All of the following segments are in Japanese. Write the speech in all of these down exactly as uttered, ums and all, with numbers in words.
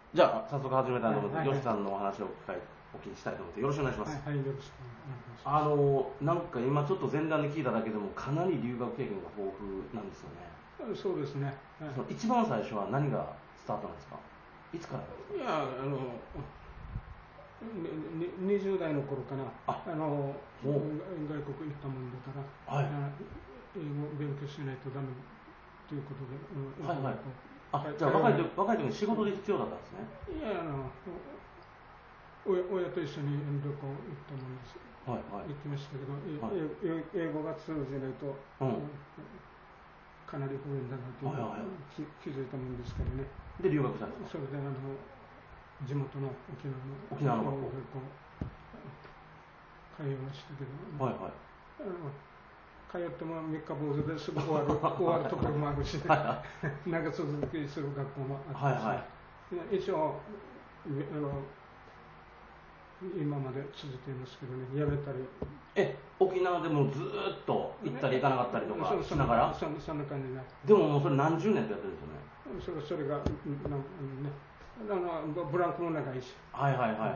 じゃあ早速始めたいと思います。よしさんのお話をお聞きしたいと思って、よろしくお願いします。 はい、はい、よろしくお願いします。 あのなんか今ちょっと前段で聞いただけでもかなり留学経験が豊富なんですよね。 そうですね。はい、 その一番最初は何がスタートなんですか？いつからですか？ いや、あのににじゅう代の頃かな、 ああの外国行ったもんだから、はい、英語を勉強しないとダメということで、うん、 はいはい。あ、じゃあ若い時若い時に仕事で必要だったんですね。 いや、あの親親と一緒に旅行行ったもんです。はいはい、行きましたけど、はい、英語が通じないと、うん、かなり不便だなという、はいはい、気, 気づいたもんですからね。 で留学したんですか？ それであの地元の沖縄の沖縄の学校通いましたけど、 はいはい、 あの通っても三日坊主ですぐ終わる終わるところもあるし、長続きする学校もあったし、はいはい、一応あの今まで続いていますけどね、やめたり。 え、沖縄でもずっと行ったり行かなかったりとかしながら、 そ, そ, そんな感じで。 でももうそれ何十年とやってるんですよね。 それそれがなんね、あのブランクも長いし。 はいはいはい。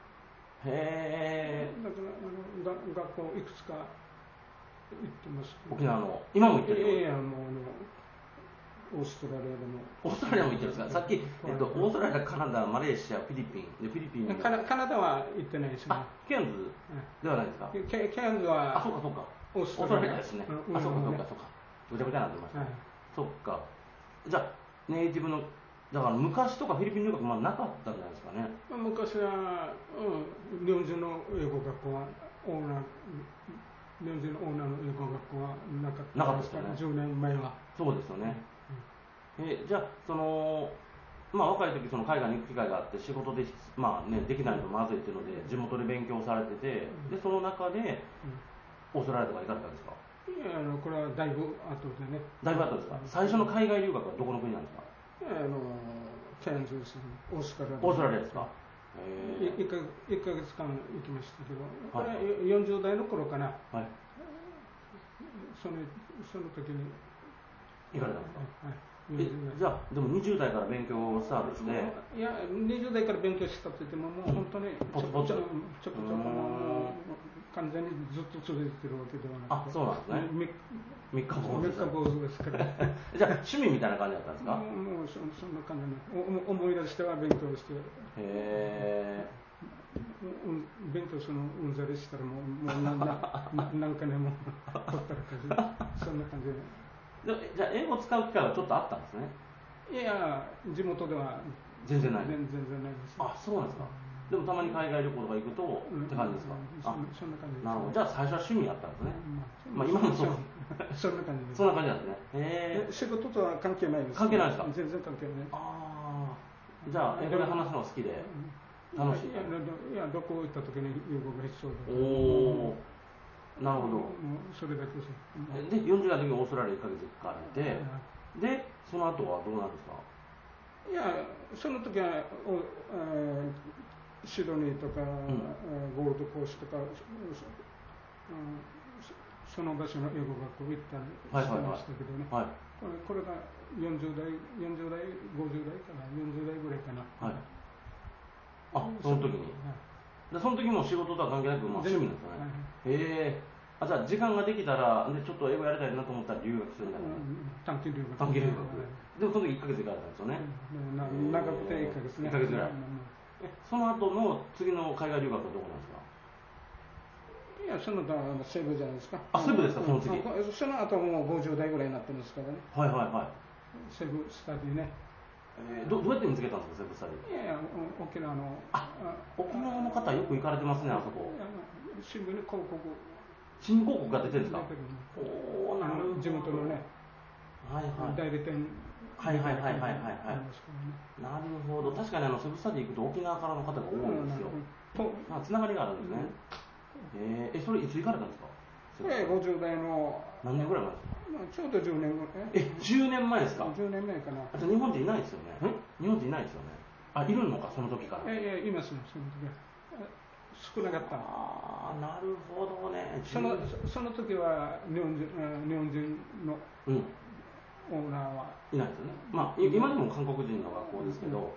へえ。 だからあの学校いくつか行ってますけど。 沖縄の今も行ってる。 いやいや、もうあのオーストラリアでも。 オーストラリアも行ってるんですか？さっき、えっと、オーストラリア、カナダ、マレーシア、フィリピンでフィリピンカナカナダは行ってないですね。 ケアンズではないですか？ ケケアンズはあ、そうかそうか。 オーストラリアですね。あ、そうかそうかそうか。ぐちゃぐちゃになってました。そっか。じゃあネイティブのだから昔とかフィリピン留学まあなかったんじゃないですかね。 昔は、うん、日本人の英語学校はオーナー日本人のオーナーの英語学校はなかったなかったですよね。 じゅうねんまえは。 そうですよね。うん、えじゃあそのまあ若い時その海外に行く機会があって仕事でまあねできないとまずいっていうので地元で勉強されてて、でその中でオーストラリアとか行かれたんですか？ いや、あのこれはだいぶ後でね。 だいぶ後ですか？最初の海外留学はどこの国なんですか？ あのケアンズですね。オーストラリア。 オーストラリアですか？ いっかげつかん行きましたけど、これはよんじゅう代の頃かな。はい。そのその時に行かれたんですか？はい。えじゃあでもにじゅう代から勉強をスタートして、 いやにじゅう代から勉強したって言ってももう本当にちょこちょこちょこちょこの完全にずっと続いてるわけではなくて。 あ、そうなんですね。三日坊主。 三日坊主ですから。 じゃあ趣味みたいな感じだったんですか？ もうそそんな感じで思い出しては勉強して。へえ。勉強するのうんざりしたらもうもう何何回もほったらかしそんな感じで。 じゃあ英語を使う機会はちょっとあったんですね。 いや地元では全然ない。 全然ないです。 あ、そうなんですか。でもたまに海外旅行とか行くとって感じですか？あ、 そんな感じです。 なるほど。じゃあ最初は趣味やったんですね。まあ今もそう。 そんな感じです。 そんな感じなんですね。へえ。 仕事とは関係ないです。 関係ないですか？ 全然関係ない。 ああ。じゃあ英語で話すのが好きで楽しい。 いやいやどこ行った時に英語が必要だ。 おお。なるほど。 それだけです。 でよんじゅう代の時にオーストラリアいっかげつ行かれて、でその後はどうなんですか？ いやその時は、えー、シドニーとか、うん、ゴールドコーストとか、うん、その場所の英語学校行ったりしてましたけどね。はいはいはい、これがよんじゅう代よんじゅう代ごじゅう代かなよんじゅう代ぐらいかな。はい、 あ、その時に。はい、でその時も仕事とは関係なく、まあ、趣味なんですよね。へえ。あ、じゃあ時間ができたらでちょっと英語やりたいなと思ったら留学するんだよね。 短期留学。 短期留学。でもその時いっかげつ行かれたんですよね。 長くていっかげつね。 いっかげつぐらい。え、その後の次の海外留学はどこなんですか？ いや、その後はセブじゃないですか。 あ、セブですか、その次。 その後もうごじゅう代ぐらいになってますからね。 はいはいはい。 セブスタディね。 えー、どどうやって見つけたんですか、セブスタディ。 いやいや、沖縄の。 あ、沖縄の方よく行かれてますね、あそこ。 新聞に広告。 新聞広告が出てるんですか？おお、なるほど。 地元のね。はいはい。代理店。 はいはいはいはいはいはい。なるほど。確かにあのセブスタディ行くと沖縄からの方が多いんですよ。まあつながりがあるんですね。ええ、それいつ行かれたんですか？ ええ、ごじゅう代の。 何年ぐらい前ですか？ ちょうどじゅうねんぐらい。 え、じゅうねんまえですか？ じゅうねんまえかな。 あと日本人いないですよね。日本人いないですよね。あ、いるのかその時から。 いやいやいますね、その時は。少なかった。 ああ、なるほどね。 そのその時は日本人日本人のオーナーはいないですよね。まあ今でも韓国人の学校ですけど、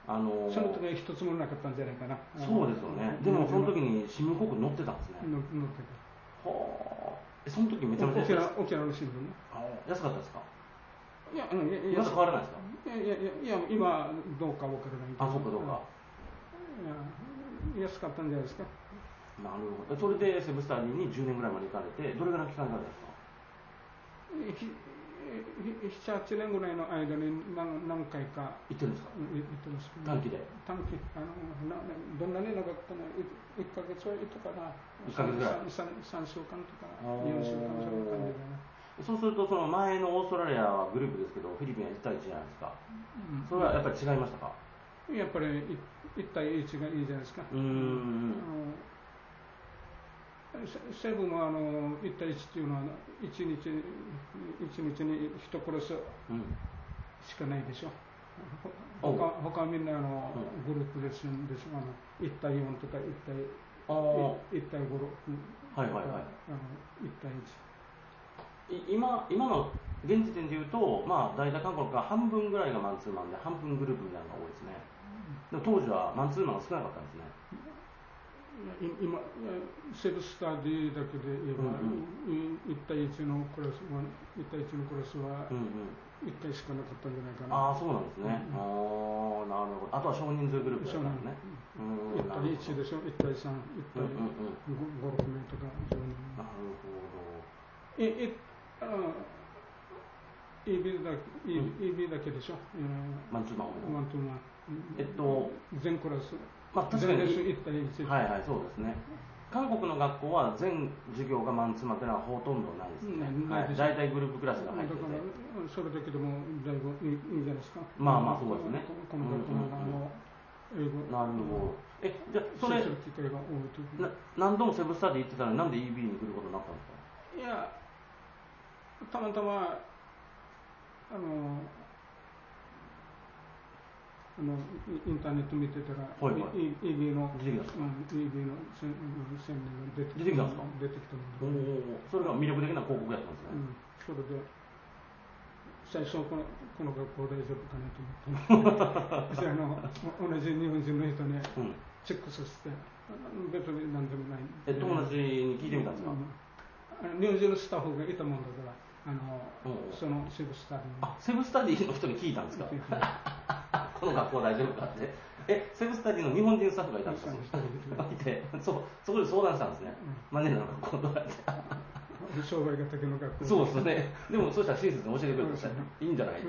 あのー、 その時は一つもなかったんじゃないかな。 そうですよね。でもその時に新聞広告載ってたんですね。 載ってた。はあ。その時めちゃめちゃ沖縄の新聞ね。 安かったですか？ いや、うん、いや、まだ変わらないですか？ いやいやいや、今どうかわからないけど。 あ、そうかどうか。 いや、安かったんじゃないですか。 なるほど。それでセブスタディにじゅうねんぐらいまで行かれて、どれぐらいの期間行かれたんですか？ なな、はちねんぐらいの間に何何回か行ってるんですか？ 行ってます。 短期で？ 短期。あのなどんなに長かったの？いっかげつは行ったかな。 いっかげつぐらい。 さんしゅうかんとかよんしゅうかん、そういう感じでね。 そうすると、その前のオーストラリアはグループですけど、フィリピンはいち対いちじゃないですか。うん、それはやっぱり違いましたか？ やっぱりいち対いちがいいじゃないですか。うん。セブンはあのいち対いちっていうのは一日一日に一クラスしかないでしょ。他他はみんなあの、うん、グループレッスンでしょ。あのいち対よんとかいち対いち対ご、 はいはいはい。あのいち対いち。 今今の現時点でいうと、まあ、大体韓国が半分ぐらいがマンツーマンで半分グループみたいなのが多いですね。でも当時はマンツーマンが少なかったんですね。 今、セブスタディだけで言えば、うんうん、いち対いちのクラスは、いち対いちのクラスはいっかいしかなかったんじゃないかな。 ああ、そうなんですね。うん、ああ、なるほど。あとは少人数グループだったんですね。 いち対いちでしょ、いち対さん、いち対ご、ろくめいとか、そういうの。 なるほど。 え、え、あの、イービー だ, イービー だけでしょ。 マンツーマン。 マンツーマン。 えっと、 全クラス。 まあ、確かに。 いち対いち。 はいはい、そうですね。韓国の学校は全授業がマンツーマンというのはほとんどないですね。はい、大体グループクラスが入ってて。だから、 それだけでもだいぶいいいいじゃないですか。 まあまあ、そうですね。 この学校のあの、英語。 なるほど。え、じゃあ、それ、な何度もセブスタディ行ってたのになんで イービー に来ることになったんですか？ いや、たまたま、あの、あのインターネット見てたら、はいはい、イービー の、 出てきたんですか？ イービー の宣伝が出てきたんですか？ 出てきたので、それが魅力的な広告やったんですね。 うん、それで、最初この、この学校大丈夫かなと思って、あの同じ日本人の人にチェックさせて、別に何でもない。 え、友達に聞いてみたんですか？ うん、日本人のスタッフがいたもんだから、あのそのセブスタディあ、セブスタディの人に聞いたんですか？この学校大丈夫かって。え、セブスタディの日本人スタッフがいたんですか？いて、そそこで相談したんですね。マネージャーの学校どうやって。 商売が竹の学校。 そうですね。でもそうしたら親切に教えてくれるんですよ。いいんじゃないって。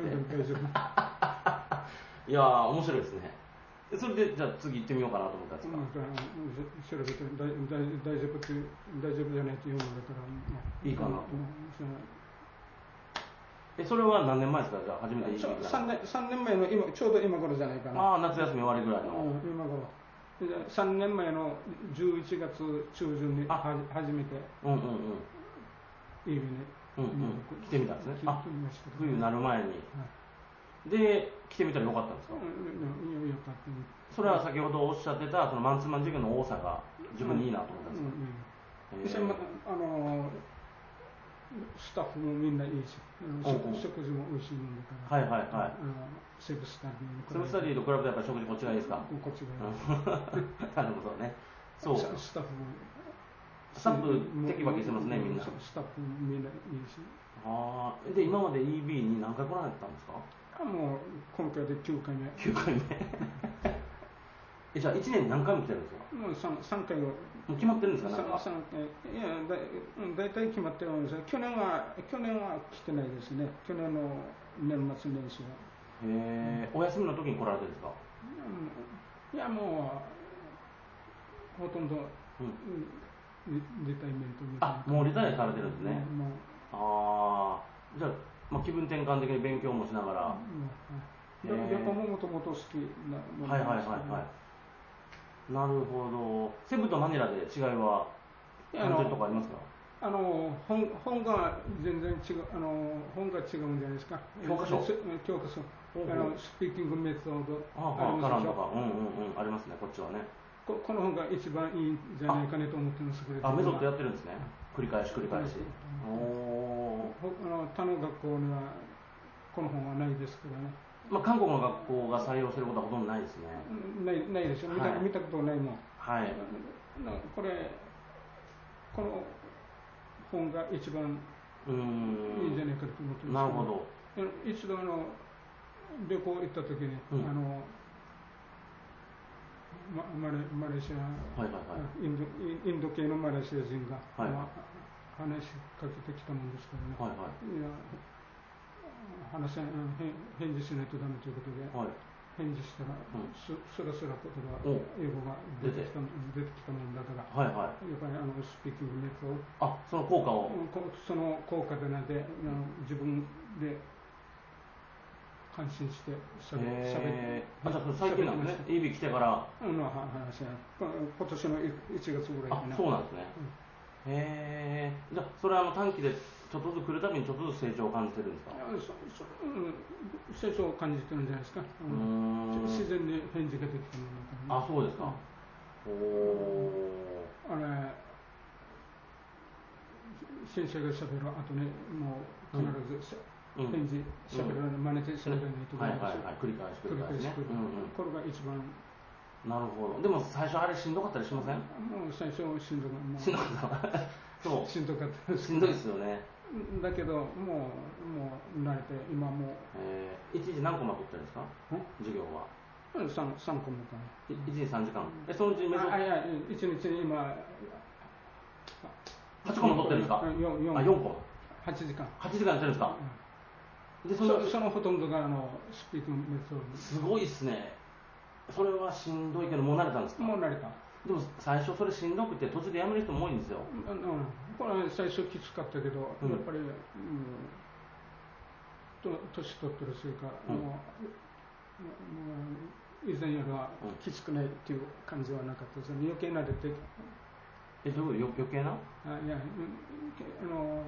いやー、面白いですね。それでじゃあ次行ってみようかなと思ったんですか？ 調べて大丈夫って大丈夫じゃないって言うのだから、 いいかなと。え、それは何年前ですか？じゃあ初めていい 3年、3年前の今、ちょうど今頃じゃないかな。 ああ、夏休み終わりぐらいの。 うん、今頃。さんねんまえのじゅういちがつ中旬には初めて、 うんうんうん。 いいね。 うんうん。来てみたんですね。あ、冬になる前に。で、来てみたらよかったんですか？ うん、よかった。 それは先ほどおっしゃってた、そのマンツーマン授業の多さが自分にいいなと思ったんですか？うんうん。 あの、スタッフもみんないいし、食事も美味しいもんだから。 はいはいはい。 セブスタディセブスタディと比べてやっぱり食事こっちがいいですか？ こっちがいい。 なるほどね。そう。 スタッフも。 スタッフテキパキしてますね、みんな。 スタッフもみんないいし。 ああ、で、今まで イービー に何回来られたんですか？ あ、もう、今回できゅうかいめ。 きゅうかいめ。え、じゃあいちねんに何回も来てるんですか？ もう 3, 3回は。 もう決まってるんですか？なんかさんかい。いや、だ大体決まってるんですよ。去年は、去年は来てないですね。去年の年末年始は。 へえ、お休みの時に来られてるんですか？ いや、もう、ほとんど、うん、リタイメントみたいな。 あ、もうリタイアされてるんですね。もうああ、じゃあ、まあ、気分転換的に勉強もしながら。 旅行ももともと好きなものです。 はいはいはいはい。なるほど。セブとマニラで違いは感じるとこありますか？ あの 本, 本が全然違う、あの本が違うんじゃないですか。 教科書教科書。あのスピーキングメソッドありますでしょ。うんうんうん、ありますね、こっちはね。 こ, この本が一番いいんじゃないかねと思ってますけど。 あ、メソッドやってるんですね。繰り返し繰り返し。おお他の学校にはこの本はないですけどね。 まあ、韓国の学校が採用してることはほとんどないですね。 ないないでしょ、見た、はい、見たことないもん。 はい。 これ、この本が一番いいんじゃないかと思ってますけど。 なるほど。 一度あの旅行行った時に、うん、あのマ, マ, レマレーシア、はいはいはい、イ, ンドインド系のマレーシア人が、はいまあ、話しかけてきたもんですからね、はいはい、いや話返事しないとダメということで、はい、返事したら、うん、すすらすら言葉、英語が出てきた出てきたもんだから、はいはい、やっぱりあのスピーキングメソッド、 あ、その効果を、 その効果でなんで、うん、自分で感心してしゃべってあ、じゃあ最近なんですね、イービー来てからの話や、今年のいちがつぐらいかな。 あ、そうなんですね、うん、へえ、じゃあそれはあの短期でちょっとずつ来るたびにちょっとずつ成長を感じてるんですか？ そそ、うん、成長を感じてるんじゃないですか、うん、自然に返事ができたものだから、 ね、あ、そうですか、うん、おあれ先生がしゃべる後にもう必ず、うん、返事しゃべらない、真似てしゃべらないとダメですよ。 繰り返し繰り返しね。 うんうん、これが一番。 なるほど。でも最初あれしんどかったりしません？ もう最初しんどかった。 しんどかった。そう。 しんどかったです。 しんどいですよね。 だけどもうもう慣れて今もう。 えー、一日何コマ取ってるんですか？授業は。 うん、三三コマかな。 一日三時間。え、そのうちメソ。 あ、いや一日に今。 八コマ取ってるんですか？ 四四。 あ、四コマ。 八時間。 八時間やってるんですか？ うん、でそのそのほとんどがあのスピーキングメソッド。 すごいですね。それはしんどいけどもう慣れたんですか？ もう慣れた。 でも最初それしんどくて途中でやめる人も多いんですよ。 うん、うん、これは最初きつかったけど、うん、やっぱり、うん、と年取ってるせいか、うん、もう以前よりはきつくないっていう感じはなかったですね。余計慣れて。 え、どういう余計な？ あ、いや、あの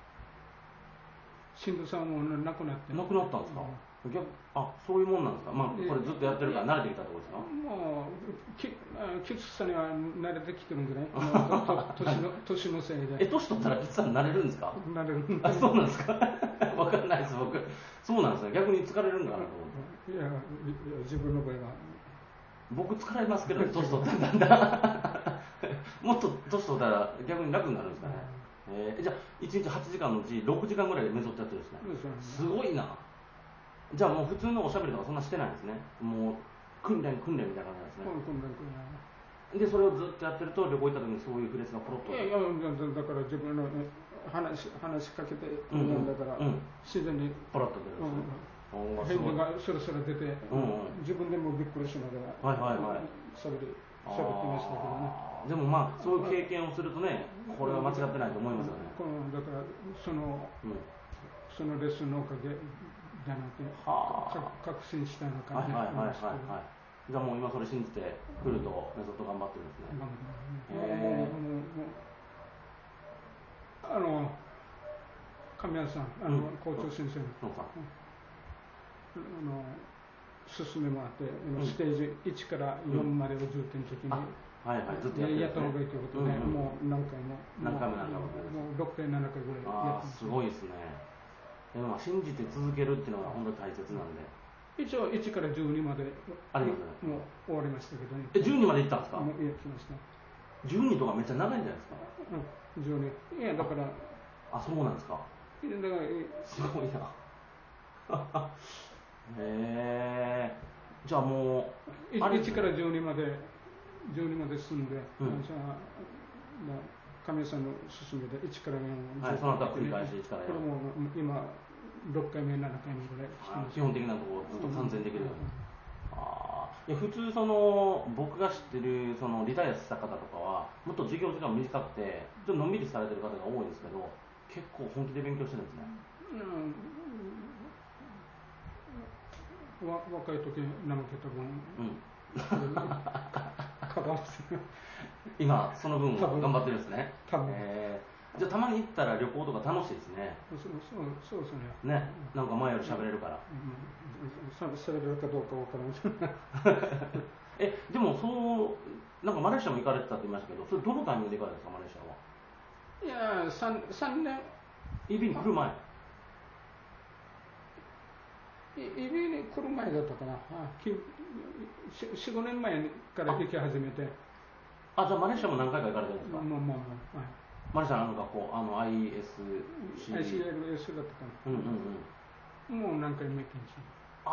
しんどさはもうなくなって。 なくなったんですか？うん、あ、そういうもんなんですか？まあ、これずっとやってるから慣れてきたってことですか？ もうききつさには慣れてきてるんじゃない？年の年のせいで。 え、年取ったらきつさになれるんですか？ なれる。 あ、そうなんですか？わかんないです僕。そうなんですね。逆に疲れるんかなと思って。 いや、自分の場合は。 僕疲れますけど、年取ったらだんだんもっと年取ったら逆に楽になるんですかね。えー、じゃあいちにちはちじかんのうちろくじかんぐらいメソッドやってるんですね。すごいな。じゃあもう普通のおしゃべりとかそんなしてないんですね。もう訓練訓練みたいな感じなんですね。 訓練訓練。 でそれをずっとやってると旅行行った時にそういうフレーズがポロッと。 いやいや、だから自分の話話しかけて読んだから、うんうん、自然にポロッと出るんですね。 うん、返事がスラスラ出て、うんうん、自分でもびっくりしながら、はいはいはい、しゃべりしゃべってましたけどね。 でもまあそういう経験をするとね、これは間違ってないと思いますよね。 このだからその、うん、そのレッスンのおかげじゃなくて、確信したのかね。 はいはいはいはいはい。じゃあもう今それ信じて来るとメソッド頑張ってるんですね。頑張ってますね。もうもうもうあの神谷さん、あの、うん、校長先生の、うん、あの進めもあって、うん、ステージいちからよんまでを重点的に、うん、 はいはい、ずっとやってるんですね。 やった方がいいということで、うんうん、もう何回も、 何回も何回ももうろっかいななかいぐらいやってます。 すごいですね。でも信じて続けるっていうのが本当に大切なんで。 一応いちからじゅうにまでありますね。 もう終わりましたけどね。 え、じゅうにまで行ったんですか？ もう行きました。 じゅうにとかめっちゃ長いんじゃないですか？ うん、じゅうに。いやだから。 あ、そうなんですか。 だからすごいな。へえ。じゃあもういちからじゅうにまでじゅうにまで進んで、うん、じゃあまあ神さんの勧めでいちからよんを、はい、その後は繰り返しいちからよん。 これも今ろっかいめななかいめぐらい。 基本的なところずっと完全できるように。あいや普通その僕が知ってるそのリタイアした方とかはもっと授業時間短くてちょっとのんびりされてる方が多いんですけど結構本気で勉強してるんですね。 うん、わ若い時怠けた分、うん、カバーして今その分頑張ってるんですね。えー、じゃあたまに行ったら旅行とか楽しいですね。 そうそうそうですね。 ね、なんか前より喋れるから。 喋、うん、れるかどうかわからない。 え、でもそうなんかマレーシアも行かれてたって言いましたけど、それどのタイミングで行かれたんですかマレーシアは？ いや三三年。 イービーに来る前。 イービーに来る前だったかな、よん、ごねんまえから行き始めて。 あ、じゃあマレーシアも何回か行かれてるんですか？ もうもうもう、はい、 マレーシアのあの学校、あの アイエスシー。 アイシーエルエス だったかな。 うんうんうん。 もう何回も行きました。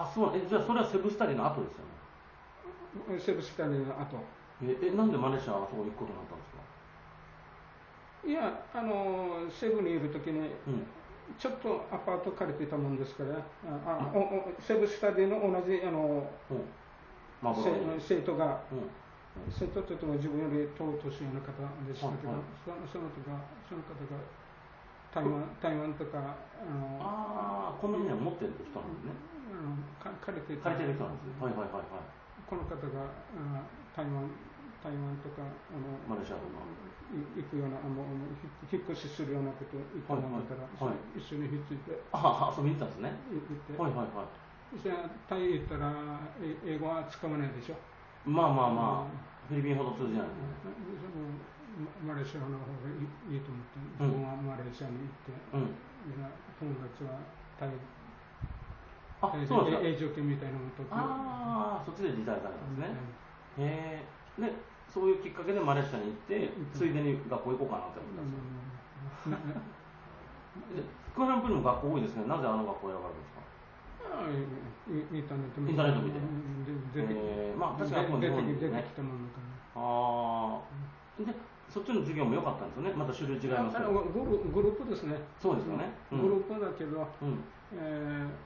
あ、そう、え、じゃあそれはセブスタディの後ですよね。 セブスタディの後。 え、え、なんでマレーシアはそこ行くことになったんですか？ いや、あのセブンにいるときに、 うん、 ちょっとアパート借りてたもんですから、ああおおセブスタディの同じあの、 まあ、 生徒が、 うん、 生徒といっても自分より遠い年上の方でしたけど、 はいはい、 そのその方がその方が台湾台湾とかあのああ、コンドミニアム持ってる人なんですね。 あのか借りて借りてる人なんですね。はいはいはいはい。 この方があ台湾台湾とかあのマレーシアとか行くようなあの引っ越しするようなこと言ったもんだから、はいはい、一緒にひっついてああ遊びに行ったんですね。 行ってはいはいはい。 じゃあタイ行ったら英語は使わないでしょ。 まあまあまあ、フィリピンほど通じないですね。 マレーシアの方がいいいいと思って、自分はマレーシアに行って、うん、友達はタイあ、そうですか。 永住権みたいなのを取って。 ああ、そっちで辞退されたんですね。へえ。で、そういうきっかけでマレーシアに行って、ついでに学校行こうかなって思ったんですよ。クアラルンプールも学校多いですね。なぜあの学校を選ばれるんですか？ インターネット見て。 インターネット見て。 えー、まあ確かに日本に出てきたものだから。ああ。で、そっちの授業も良かったんですよね。また種類違いますけど。 グルグループですね。 そうですよね。 グループだけど、うん、えー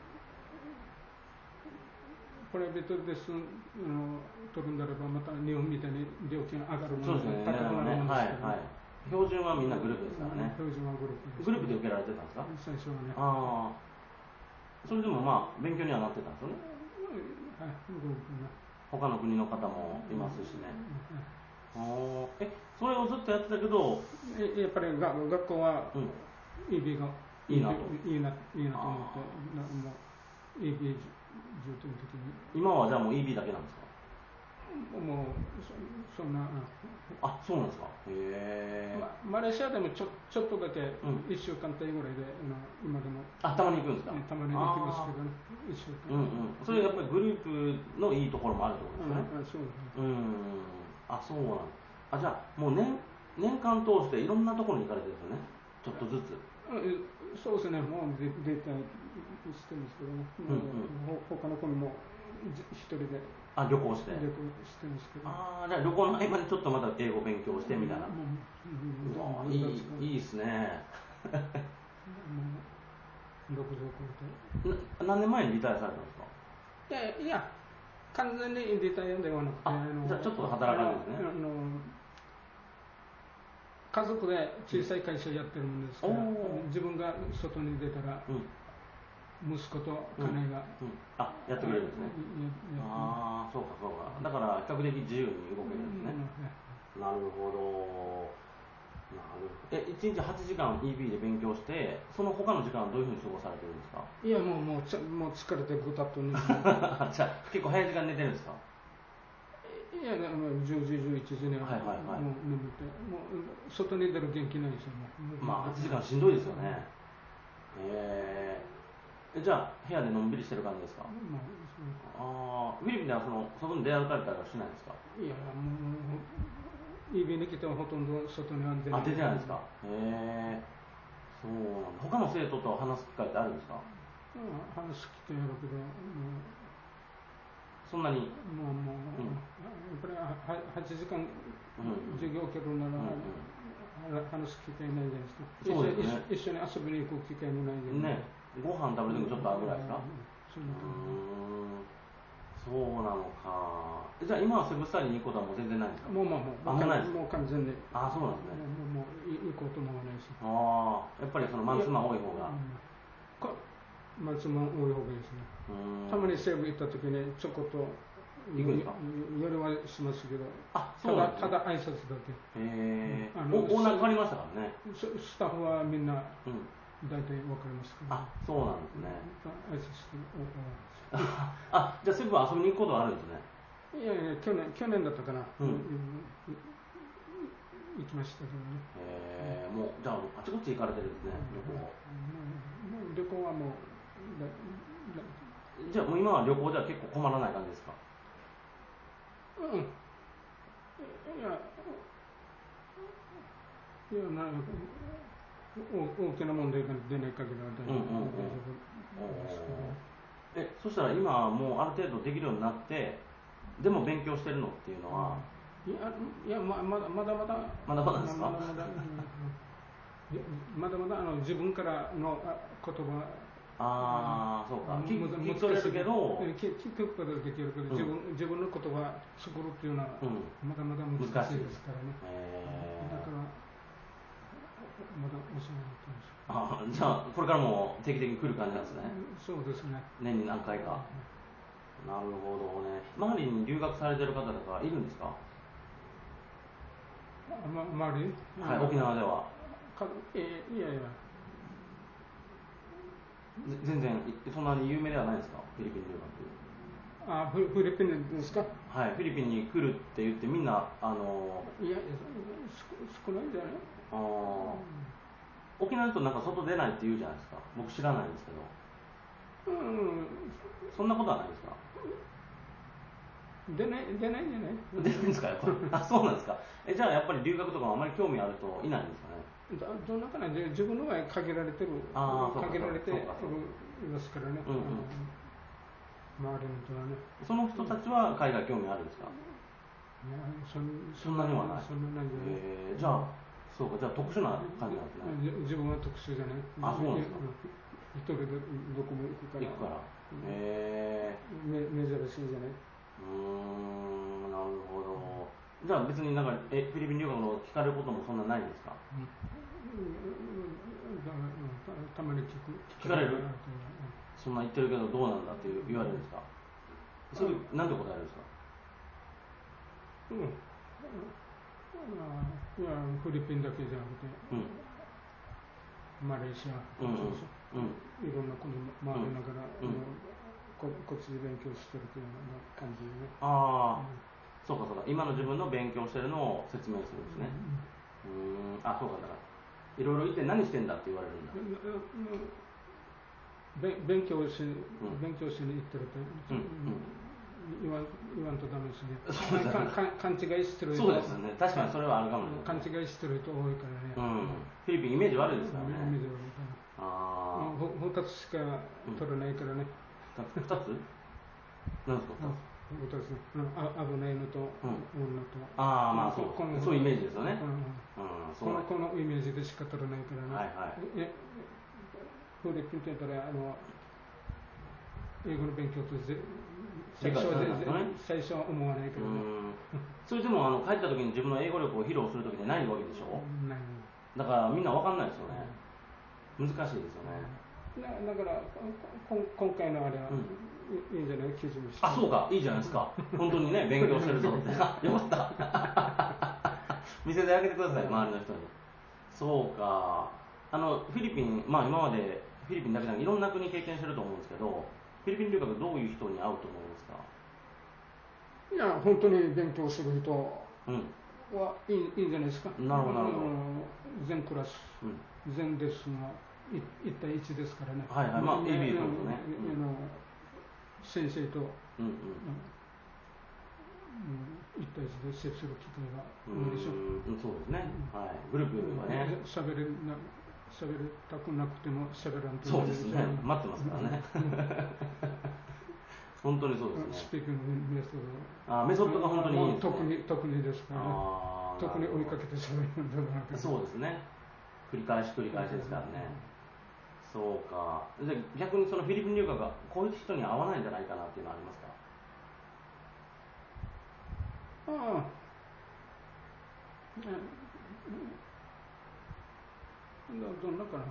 プライベートレッスンの取るんだれば、また日本みたいに料金上がるもので、高くなるものですからね。 標準はみんなグループですからね。 標準はグループです。 グループで受けられてたんですか？ 最初はね。 ああ。それでもまあ、勉強にはなってたんですよね。 はい、グループね。 他の国の方もいますしね。あえ、それをずっとやってたけど、 やっぱりが学校は、イービー がいいなと。 いいな、いいなと思って、もう イービー重点的に。 今はじゃあもう イービー だけなんですか？ もうそそんなあ、そうなんですか。へえ、 ま。マレーシアでもちょちょっとだけいっしゅうかん程ぐらいで、うん、今でもあたまに行くんですか？ たまに行きますけどね、いっしゅうかん。 うんうん、それやっぱりグループのいいところもあるってことですね。 うん、そうですね。 うん、あ、そうなんあ、じゃあもう年年間通していろんなところに行かれてるんですよね、ちょっとずつ。 そうですね、もうデータしてるんですけどね、うんうん、他の国も一人であ旅行して旅行してるんですけど、 ああ、じゃあ旅行の合間にちょっとまた英語勉強してみたいな。うんうん、いいいいですね。 ろくじゅう超えて何年前にリタイアされたんですか？ いやいや、完全にリタイアではなくて、 あのじゃあちょっと働かれるんですね。あの家族で小さい会社やってるもんですから、自分が外に出たら、息子と家内が、 うんうん、あやってくれるんですね。ああ、そうかそうか。だから比較的自由に動けるんですね。うん、なるほど。なるほど。え、いちにちはちじかん イービー で勉強して、その他の時間はどういうふうに過ごされてるんですか？ いや、もうもうちもう疲れてぐたっと寝てじゃあ結構早い時間寝てるんですか？ いや、じゅうじ、じゅういちじにはもう眠って、もう外に出る元気ないですよ、もう。 まあはちじかんしんどいですよね。へえー、じゃあ部屋でのんびりしてる感じですか？まあ、あフィリピンではその外に出歩かれたりはしないですか？ いや、もう、イービーに来てはほとんど外には出ない。あ、出てないですか？へえー、そうなんだ。他の生徒と話す機会ってあるんですか？ うん、話す機会あるけど、 そんなにもうもう、うん、やっぱりははちじかん授業を受けるなら、うんうん、話す機会ないじゃないですか。そうですね、一緒に遊びに行く機会もないじゃないですか。ね、 ご飯食べるのちょっとあるぐらいですか？ うん、 そうなのか。じゃあ今はセブスターに行くことはもう全然ないんですか？もうまあもう、 あ、もうないです。もう完全に。 あ、そうなんですね。 もうもう行こうと思わないし。 ああ、やっぱりそのマンツーマン多い方が。 マンツーマン多い方がいいですね。たまに西部行った時にちょこっと行くんですか？ よりはしますけど、 あ、そうなんですね、 ただただ挨拶だけ。 へえ、うん、オーナー変わりましたからね。 スタッフはみんな大体分かりますけど、 あ、そうなんですね。 挨拶してあ、じゃあセブは遊びに行くことはあるんですね。 いやいや、去年去年だったかな、うん、行きましたけどね。 へえ、もうじゃああちこち行かれてるんですね、旅行。 旅行はもうじゃあもう今は旅行では結構困らない感じですか？ うん。いや、いやな大大きな問題が出ない限りは大丈夫ですけど。え、そしたら今はもうある程度できるようになって、でも勉強してるのっていうのは、 いや、いやままだまだまだまだまだですか？ まだまだまだまだあの自分からの言葉、 ああ、そうか、聞き取れるけど、 聞くことはできるけど、自分自分の言葉作るっていうのはまだまだ難しいですからね。だからまだお世話になってます。 ああ、じゃあこれからも定期的に来る感じなんですね。 そうですね。 年に何回か。なるほどね。周りに留学されてる方とかいるんですか？ ま、周り？ はい、沖縄では。 かえいやいや。 全然そんなに有名ではないですか？フィリピン留学。あ、フィリピンですか？ はい、フィリピンに来るって言ってみんなあのいや少ないんじゃない？ あ、うん、沖縄の人なんか外出ないって言うじゃないですか。僕知らないんですけど。うん。そんなことはないですか？ 出ない出ないんじゃない？ 出ないんですかやっぱり。あ、そうなんですか。え、じゃあやっぱり留学とかあまり興味ある人いないんですかね？ どんなかな、自分の場合限られてる、限られていますからね。うんうん、周りの人はね。 その人たちは海外興味あるんですか？ いや、そそんなにはない。 そんなにじゃない。 えー、じゃあ、そうか、じゃあ特殊な感じなんですね。 自分は特殊じゃない。 あ、そうなんですか。 一人でどこも行くから。 行くから。へえー。珍しいじゃない。 うーん、なるほど。じゃあ別になんかえフィリピン留学の聞かれることもそんなないんですか？うん、 たまに聞く。 聞かれる？そんな言ってるけどどうなんだって言われるんですか？それなんて答えるんですか？ うん、いやフィリピンだけじゃなくて、うん、マレーシア、うんうん、いろんな国回りながら、うん、こ, こっちで勉強してるというような感じでね。 ああ、うん、そうかそうか、今の自分の勉強してるのを説明するんですね。うん、うん、あ、そうか、だからいろいろ言って何してんだって言われるんだ。 勉強し、勉強しに行ってると、うんうん、言わん、言わんとダメですね。勘違いしてる人。 そうですね。確かにそれはあるかもしれない。 勘違いしてる人多いからね。 うん。フィリピンイメージ悪いですからね。 イメージ悪いから。ああ。ふたつしか取れないからね。 ふたつ？何ですかふたつ？危ないのと女と。 ああ、まあそう。そういうイメージですよね。 このこのイメージでしか取れないからね。 はいはい。 フィリピンって言ったらあの英語の勉強と最初は最初は思わないけどね。 それでもあの帰った時に自分の英語力を披露する時でないわけでしょ。ない。だからみんな分かんないですよね。難しいですよね。 だから今回のあれはいいんじゃない？記事にして。 あ、そうか、いいじゃないですか。本当にね、勉強してるぞって。あ、よかった。見せてあげてください、周りの人に。そうか。あのフィリピン、まあ今までフィリピンだけじゃなくていろんな国経験してると思うんですけど、フィリピン留学どういう人に会うと思いますか？ いや、本当に勉強する人はいい、うん、いいんじゃないですか。 なるほど、なるほど。 全クラス、うん、全レッスンがいち対いちですからね。 はいはい、まあ エービー とね、 うん、先生と、うんうん、いち対いちで接する機会が多いでしょう。 うん、そうですね。はい、グループはね。 喋れな喋りたくなくても喋らんと。 そうですね。待ってますからね。本当にそうですね。 スピーキングメソッド。あ、メソッドが本当にいいですね。 特に特にですからね。特に追いかけて喋るんだなくて。 そうですね。繰り返し繰り返しですからね。そうか。じゃ逆にそのフィリピン留学がこういう人に合わないんじゃないかなっていうのはありますか？ ああ。どんなかな。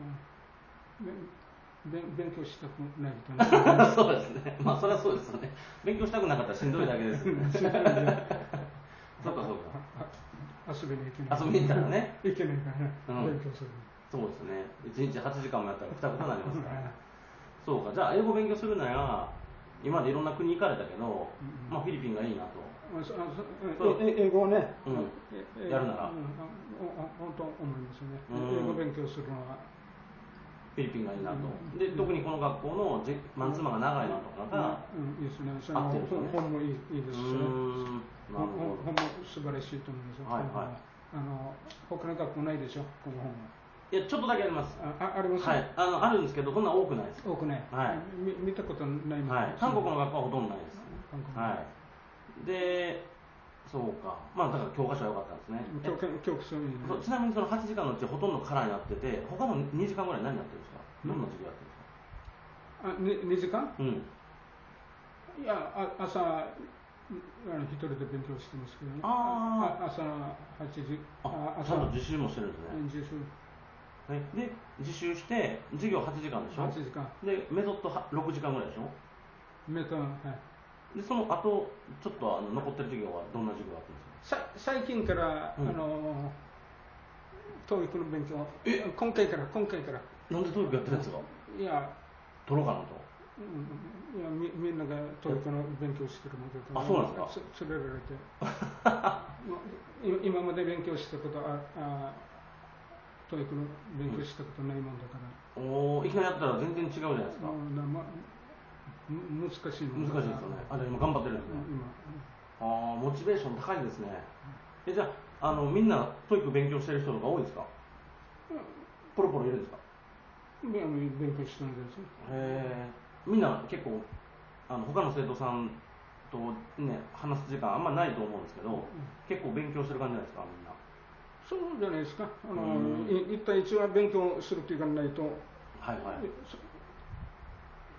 勉強したくないとそうですね。まあそれはそうですよね。勉強したくなかったらしんどいだけですよね。そうかそうか。 遊びに行けない。 遊びに行ったらね。 行けないからね。勉強する。 そうですね。いちにちはちじかんもやったらくたくたになりますから。そうか。じゃあ英語勉強するなら今までいろんな国行かれたけど、まあフィリピンがいいなと。 英語をね、 やるなら。 本当思いますね。英語勉強するのはフィリピンがいいなと、うん、で特にこの学校のじマンツーマンが長いのとかが、 うんうん、いいですね、そ合ってるんですよね。 本もいいいいですしね、本も素晴らしいと思うんですよ、はいはい、あの他の学校ないでしょ、この本は。 いや、ちょっとだけあります。 あ、あります、 はい、あのあるんですけど、そんな多くないです。 多くない。 はい。 見たことないもん、 はい。韓国の学校はほとんどないです。はい。で、そうか。まあだから教科書は良かったんですね。 教科教科書いいね。 ちなみにそのはちじかんのうちほとんどカラーになってて、他のにじかんぐらい何やってるんですか？どんな授業やってるんですか？ あ、に、にじかん？ うん。 いや、あ朝あの一人で勉強してますけどね。 ああ朝はちじ。 あ、ちゃんと自習もしてるんですね。 自習。 はい、で、自習して、授業はちじかんでしょ？ はちじかん。 で、メソッドはろくじかんぐらいでしょ？ メソッド、はい。 で、その後、ちょっとあの残ってる授業はどんな授業があってるんですか？ さ最近から、うん、あの、トーイックの勉強、 え今回から、今回から。 なんでトーイックやってるんですか？ いや、 取ろうかなと。 うん、いやみみんながトーイックの勉強してるので、 あ、そうなんですか？ つ連れられて今まで勉強したことああトーイックの勉強したことないもんだから、 うん、おお、いきなりやったら全然違うじゃないですか。 うんま、難しい難しいですよね。あ、でも頑張ってるんですね。今、ああ、モチベーション高いですね。え、じゃあ、あのみんなトーイック勉強してる人とか多いですか？うん、ポロポロいるんですか？ 勉強してるんですよ。 へえ。みんな結構あの他の生徒さんとね話す時間あんまないと思うんですけど、うん、結構勉強してる感じじゃないですか、みんな。 そうじゃないですか。あの一対一は勉強するっていうかないと、 はいはい、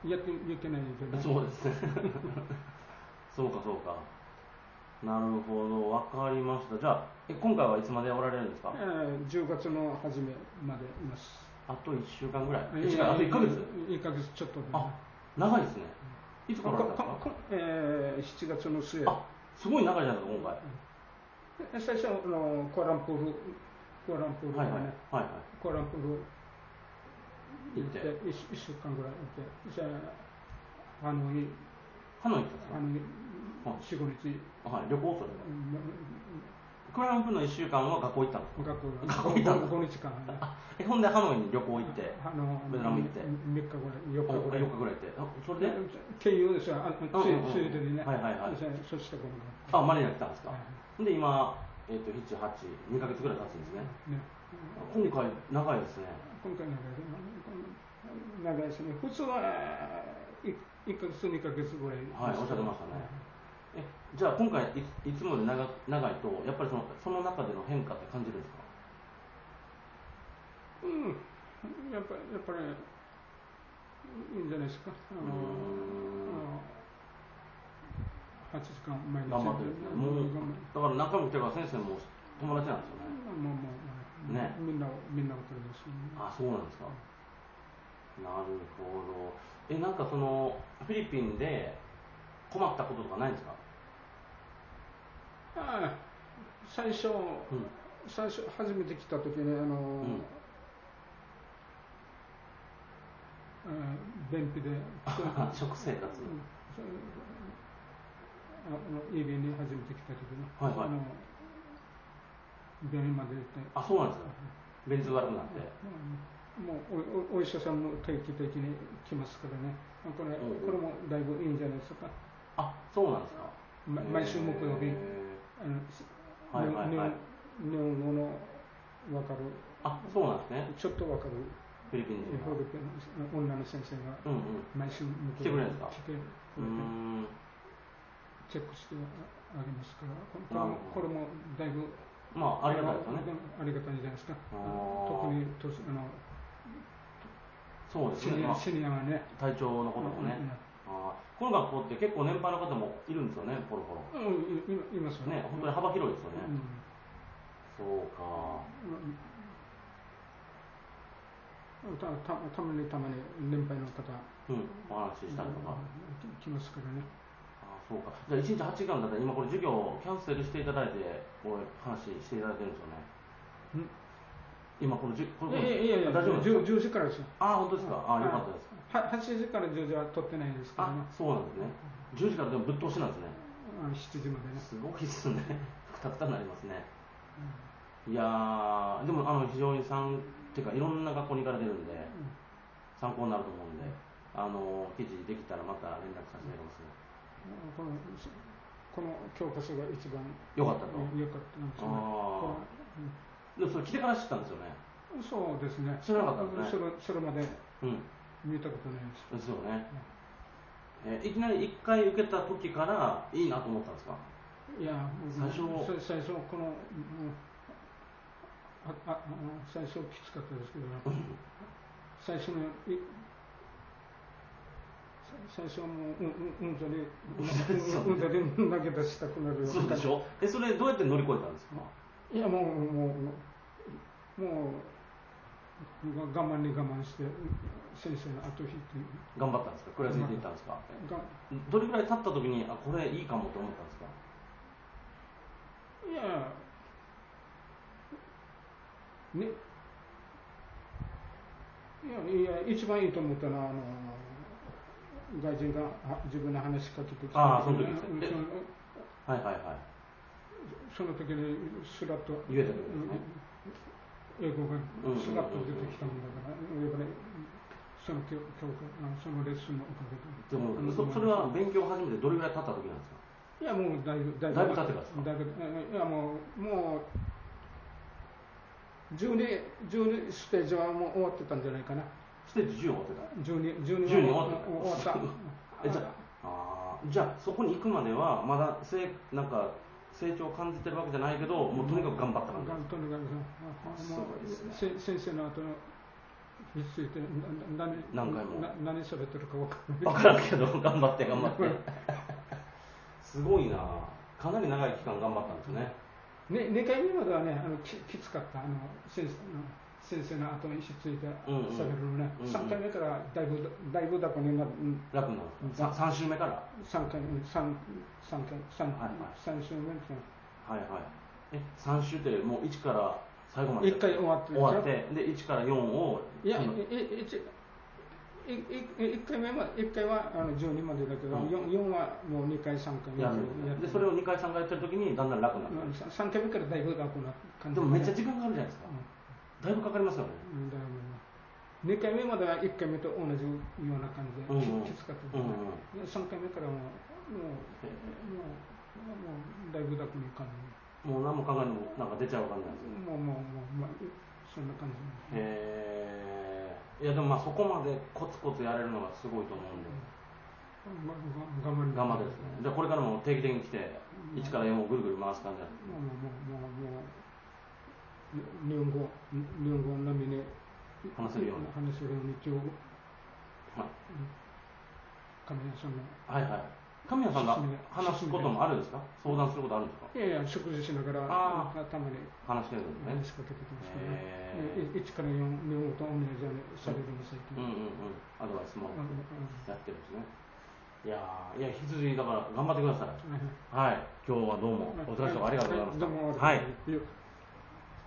やっていけないじゃない。 そうですね。そうかそうか。なるほど、わかりました。じゃあえ今回はいつまでおられるんですか？ えー、じゅうがつの初めまでいます。 あといっしゅうかんぐらい。 えー、 違う、あといっかげつ。 いっかげつちょっとで、ね。 あ、長いですね。いつからですか？ えー、しちがつの末。 あ、すごい長いじゃないですか、 今回。最初のコアランプール、コアランプール、ね、はいはいはいはい、コアランプール行って、いっしゅうかんぐらい行って、じゃあ、ハノイ、 ハノイ行ったんですか？ ハノイ、よん、ごにち。 はい、旅行それは。クランプのいっしゅうかんは学校行ったんですか？ 学校行ったんですか？ごにちかん、ね。 え、ほんでハノイに旅行行って、 あのベトナム行って。 みっかぐらい、よっかぐらい。 よっかぐらい行って。それで経由ですよ、ついでにね。 はいはいはい。 そしてこのあ、マニラ来たんですか？で、今、えっと、なな、はち、にかげつぐらい経つんですね。今回、長いですね。 今回長い長いですね。普通はいっかげつ、にかげつぐらい。 はい、おっしゃってましたね。え、じゃあ今回い、いつもより長長いと、やっぱりそのその中での変化って感じるんですか？ うん、やっぱやっぱりいいんじゃないですか。あのはちじかん毎日頑張ってるんですね。もうだから中身来てから先生も友達なんですよね。 もうもうね、みんなみんなわかりますよね。 あ、そうなんですか。なるほど。え、なんかそのフィリピンで困ったこととかないんですか？ ああ、最初、うん、最初初めて来た時ね、あの、うん、便秘で食生活、うん、 あのイービーに初めて来た時に、はいはい、あの病院まで行って。 あ、そうなんですか。便通悪くなって、 うん、もう お, お医者さんも定期的に来ますからね。これ、これもだいぶいいんじゃないですか。 あ、そうなんですか。 ま、毎週木曜日、あの、はいはいはい、日本語の分かる、 あ、そうなんですね。 ちょっと分かるフィリピン人フィリピンの女の先生が毎週木曜日来てくれて、チェックしてあげますから、これも、これもだいぶ、 まあ、ありがたいですよね。 ありがたいじゃないですか。特に年あのそうですね、 シニアはね、 体調のこともね。あ、この学校って結構年配の方もいるんですよね、ポロポロ。 うん、いますよね。本当に幅広いですよね。そうか。 たたたまにたまに年配の方、 うん、お話ししたりとか来ますからね。 あ、そうか。じゃあいちにちはちじかんだったら今これ授業をキャンセルしていただいてこう話していただいてるんですよね。ん今このじこれいやいやいや、大丈夫ですか？じゅうじからですよ。 あ、本当ですか。あ、よかったです。 ははちじからじゅうじは取ってないですからね。 あ、そうなんですね。じゅうじからでもぶっ通しなんですね。 あ、しちじまでね。 すごいですね。くたくたになりますね。うん、いやー、でもあの非常にさんっていうかいろんな学校に行かれてるんで、 参考になると思うんで、あの記事できたらまた連絡させていただきます。 このこの教科書が一番良かったと。 良かったんですね。 ああ。でもそれ来てから知ったんですよね。 そうですね。 知らなかったんですね。 それそれまでうん。 見たことないです。 ですよね。えー、いきなりいっかい受けた時からいいなと思ったんですか？いや、最初最初この、ああ最初きつかったですけど、最初の最初はもううんざりうんざり投げ出したくなるような。 そうでしょ。え、それどうやって乗り越えたんですか？ いやもうもうもう我慢に我慢して先生の後引いて頑張ったんですか？食らいついていったんですか？どれぐらい経った時にあこれいいかもと思ったんですか？ いやねいやいや一番いいと思ったのはあの外人が自分の話しかけてきて、 ああその時ですね。はいはいはい。 その時にスラッと言えたってことですね。 英語がスラッと出てきたもんだから、やっぱりその教教科そのレッスンのおかげで。 でもそそれは勉強を始めてどれぐらい経った時なんですか？ いやもうだいぶだいぶだいぶ経ってますか？ だいぶいやもうもうじゅうに、じゅうにステージはもう終わってたんじゃないかな。 ステージじゅう終わってた。 じゅうに、じゅうに終わってた。 終わった。 えじゃああじゃあそこに行くまではまだせなんか成長を感じてるわけじゃないけど、もうとにかく頑張った感じ。 とにかくすごいですね。先生の後のについて何何回も何されてるか分からない。 分からんけど頑張って頑張って。すごいな。かなり長い期間頑張ったんですね。 ね、にかいめまではね、あの き, きつかった、あの 先, の先生の後にひっついてしゃべるのね、うんうん、さんかいめからだいぶだいぶ楽になる。 楽になるんですか？さん週目から？ さんかいめ、さん、さんかい、さん、はいはい、さん週目ですね。 はいはい。え、さん週ってもういちから最後までいっかい終わって終わって、でいちからよんをいや、いちいっかいめは、いっかいはあのじゅうにまでだけど、うん、よん, よんはもうにかいさんかいやる。 でそれをにかいさんかいやってる時にだんだん楽になる、 うん、さんかいめからだいぶ楽な感じでもめっちゃ時間かかるじゃないですか、うん、だいぶかかりますよね、うん、だいぶにかいめまではいっかいめと同じような感じで、うんうん、きつかったですね、うんうん、さんかいめからもうもうもうもうだいぶ楽に感じもう何も考えてもなんか出ちゃう感じなんですよ。 もうもうもう、まあ、そんな感じです、ね、へえ。いやでもまあそこまでコツコツやれるのがすごいと思うんで、 うん、頑張り頑張ってですね。じゃあこれからも定期的に来ていちからよんをぐるぐる回す感じなんですね。 もうもうもうもう日本語日本語並みに話せるように話せるように一応、 はい、 神谷さんのはいはい神谷さんが話すこともあるんですか？相談することあるんですか？ いやいや、食事しながらたまに話してるんですね。 話しかけてきますからね。いちからよん、日本語と同じようにされるんですよ。 うんうんうん。アドバイスもやってるんですね。いやいや、引き続きだから頑張ってください。はい。今日はどうもお疲れ様ありがとうございました。 どうも。 はい。